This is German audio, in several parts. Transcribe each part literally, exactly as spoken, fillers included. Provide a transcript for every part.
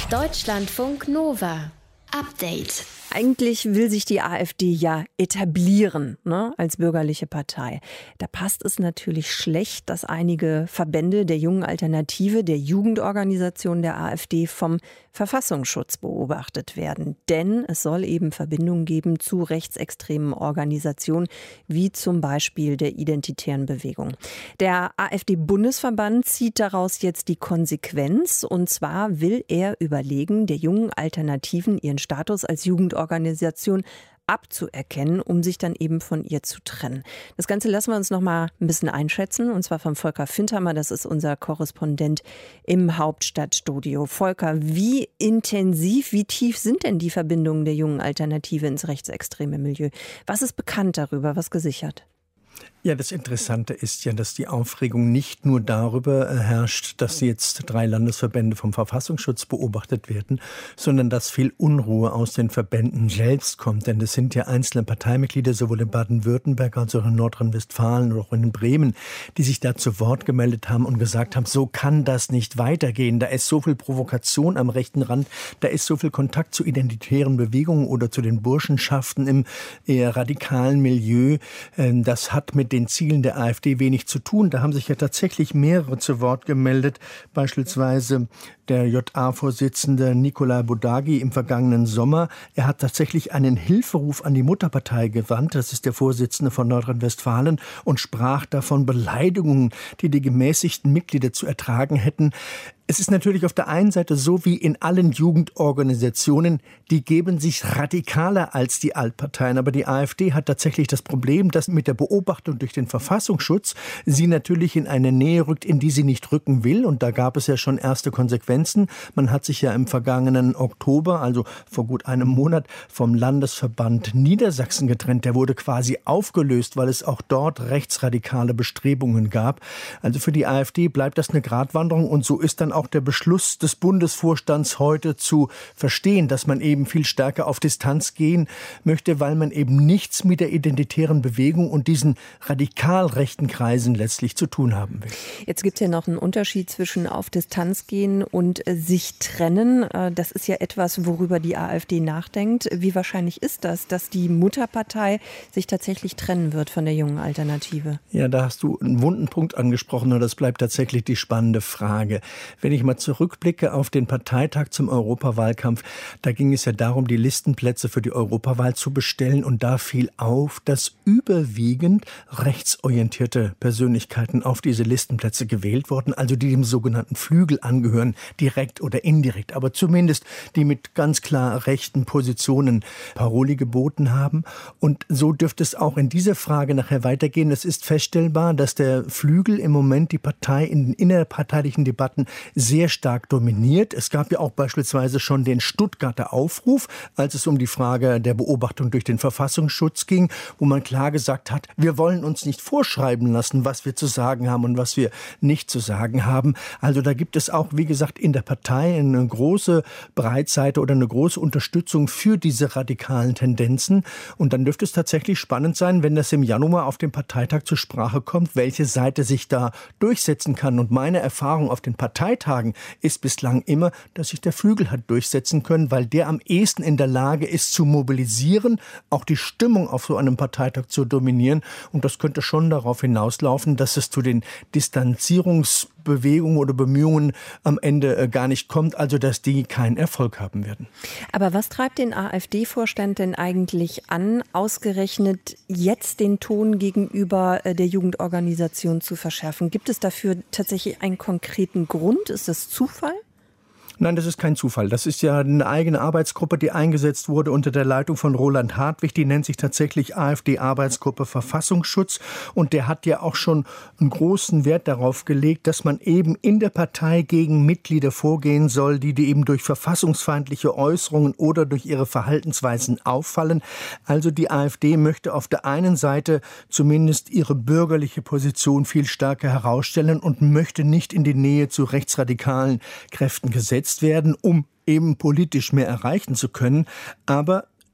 Deutschlandfunk Nova. Update. Eigentlich will sich die AfD ja etablieren, ne, als bürgerliche Partei. Da passt es natürlich schlecht, dass einige Verbände der Jungen Alternative, der Jugendorganisation der AfD vom Verfassungsschutz beobachtet werden. Denn es soll eben Verbindungen geben zu rechtsextremen Organisationen, wie zum Beispiel der Identitären Bewegung. Der AfD-Bundesverband zieht daraus jetzt die Konsequenz. Und zwar will er überlegen, der Jungen Alternativen ihren Status als Jugendorganisation Organisation abzuerkennen, um sich dann eben von ihr zu trennen. Das Ganze lassen wir uns noch mal ein bisschen einschätzen, und zwar von Volker Fintermer, das ist unser Korrespondent im Hauptstadtstudio. Volker, wie intensiv, wie tief sind denn die Verbindungen der Jungen Alternative ins rechtsextreme Milieu? Was ist bekannt darüber, was gesichert? Ja, das Interessante ist ja, dass die Aufregung nicht nur darüber herrscht, dass jetzt drei Landesverbände vom Verfassungsschutz beobachtet werden, sondern dass viel Unruhe aus den Verbänden selbst kommt. Denn es sind ja einzelne Parteimitglieder, sowohl in Baden-Württemberg als auch in Nordrhein-Westfalen oder auch in Bremen, die sich da zu Wort gemeldet haben und gesagt haben, so kann das nicht weitergehen. Da ist so viel Provokation am rechten Rand, da ist so viel Kontakt zu identitären Bewegungen oder zu den Burschenschaften im eher radikalen Milieu. Das hat mit den Zielen der AfD wenig zu tun. Da haben sich ja tatsächlich mehrere zu Wort gemeldet, beispielsweise der J A-Vorsitzende Nikolai Bodagi im vergangenen Sommer. Er hat tatsächlich einen Hilferuf an die Mutterpartei gewandt, das ist der Vorsitzende von Nordrhein-Westfalen, und sprach davon Beleidigungen, die die gemäßigten Mitglieder zu ertragen hätten. Es ist natürlich auf der einen Seite so wie in allen Jugendorganisationen, die geben sich radikaler als die Altparteien. Aber die AfD hat tatsächlich das Problem, dass mit der Beobachtung durch den Verfassungsschutz sie natürlich in eine Nähe rückt, in die sie nicht rücken will. Und da gab es ja schon erste Konsequenzen. Man hat sich ja im vergangenen Oktober, also vor gut einem Monat, vom Landesverband Niedersachsen getrennt. Der wurde quasi aufgelöst, weil es auch dort rechtsradikale Bestrebungen gab. Also für die AfD bleibt das eine Gratwanderung, und so ist dann auch der Beschluss des Bundesvorstands heute zu verstehen, dass man eben viel stärker auf Distanz gehen möchte, weil man eben nichts mit der identitären Bewegung und diesen radikal rechten Kreisen letztlich zu tun haben will. Jetzt gibt es ja noch einen Unterschied zwischen auf Distanz gehen und äh, sich trennen. Äh, das ist ja etwas, worüber die AfD nachdenkt. Wie wahrscheinlich ist das, dass die Mutterpartei sich tatsächlich trennen wird von der Jungen Alternative? Ja, da hast du einen wunden Punkt angesprochen, und das bleibt tatsächlich die spannende Frage. Wenn ich mal zurückblicke auf den Parteitag zum Europawahlkampf, da ging es ja darum, die Listenplätze für die Europawahl zu bestellen, und da fiel auf, dass überwiegend rechtsorientierte Persönlichkeiten auf diese Listenplätze gewählt wurden, also die dem sogenannten Flügel angehören, direkt oder indirekt, aber zumindest die mit ganz klar rechten Positionen Paroli geboten haben. Und so dürfte es auch in dieser Frage nachher weitergehen. Es ist feststellbar, dass der Flügel im Moment die Partei in den innerparteilichen Debatten sehr stark dominiert. Es gab ja auch beispielsweise schon den Stuttgarter Aufruf, als es um die Frage der Beobachtung durch den Verfassungsschutz ging, wo man klar gesagt hat, wir wollen uns nicht vorschreiben lassen, was wir zu sagen haben und was wir nicht zu sagen haben. Also da gibt es auch, wie gesagt, in der Partei eine große Breitseite oder eine große Unterstützung für diese radikalen Tendenzen. Und dann dürfte es tatsächlich spannend sein, wenn das im Januar auf dem Parteitag zur Sprache kommt, welche Seite sich da durchsetzen kann. Und meine Erfahrung auf den Parteitagen ist bislang immer, dass sich der Flügel hat durchsetzen können, weil der am ehesten in der Lage ist zu mobilisieren, auch die Stimmung auf so einem Parteitag zu dominieren. Und das könnte schon darauf hinauslaufen, dass es zu den Distanzierungsbewegungen oder Bemühungen am Ende gar nicht kommt, also dass die keinen Erfolg haben werden. Aber was treibt den AfD-Vorstand denn eigentlich an, ausgerechnet jetzt den Ton gegenüber der Jugendorganisation zu verschärfen? Gibt es dafür tatsächlich einen konkreten Grund? Ist das Zufall? Nein, das ist kein Zufall. Das ist ja eine eigene Arbeitsgruppe, die eingesetzt wurde unter der Leitung von Roland Hartwig. Die nennt sich tatsächlich AfD-Arbeitsgruppe Verfassungsschutz. Und der hat ja auch schon einen großen Wert darauf gelegt, dass man eben in der Partei gegen Mitglieder vorgehen soll, die, die eben durch verfassungsfeindliche Äußerungen oder durch ihre Verhaltensweisen auffallen. Also die AfD möchte auf der einen Seite zumindest ihre bürgerliche Position viel stärker herausstellen und möchte nicht in die Nähe zu rechtsradikalen Kräften gesetzt werden, um eben politisch mehr erreichen zu können. Aber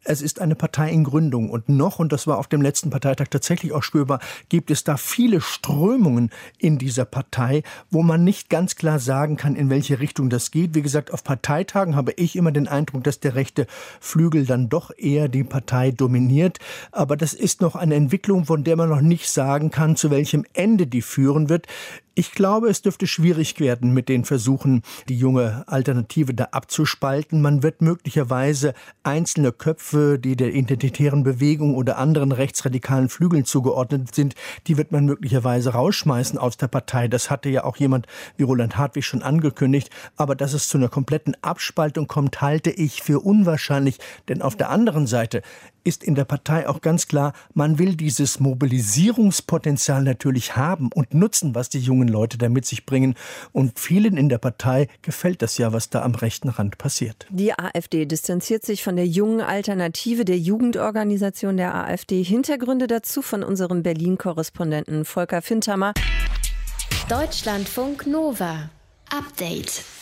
es ist eine Partei in Gründung. Und noch, und das war auf dem letzten Parteitag tatsächlich auch spürbar, gibt es da viele Strömungen in dieser Partei, wo man nicht ganz klar sagen kann, in welche Richtung das geht. Wie gesagt, auf Parteitagen habe ich immer den Eindruck, dass der rechte Flügel dann doch eher die Partei dominiert. Aber das ist noch eine Entwicklung, von der man noch nicht sagen kann, zu welchem Ende die führen wird. Ich glaube, es dürfte schwierig werden mit den Versuchen, die junge Alternative da abzuspalten. Man wird möglicherweise einzelne Köpfe, die der identitären Bewegung oder anderen rechtsradikalen Flügeln zugeordnet sind, die wird man möglicherweise rausschmeißen aus der Partei. Das hatte ja auch jemand wie Roland Hartwig schon angekündigt. Aber dass es zu einer kompletten Abspaltung kommt, halte ich für unwahrscheinlich. Denn auf der anderen Seite ist in der Partei auch ganz klar, man will dieses Mobilisierungspotenzial natürlich haben und nutzen, was die jungen Leute da mit sich bringen. Und vielen in der Partei gefällt das ja, was da am rechten Rand passiert. Die AfD distanziert sich von der jungen Alternative, der Jugendorganisation der AfD. Hintergründe dazu von unserem Berlin-Korrespondenten Volker Findhammer. Deutschlandfunk Nova. Update.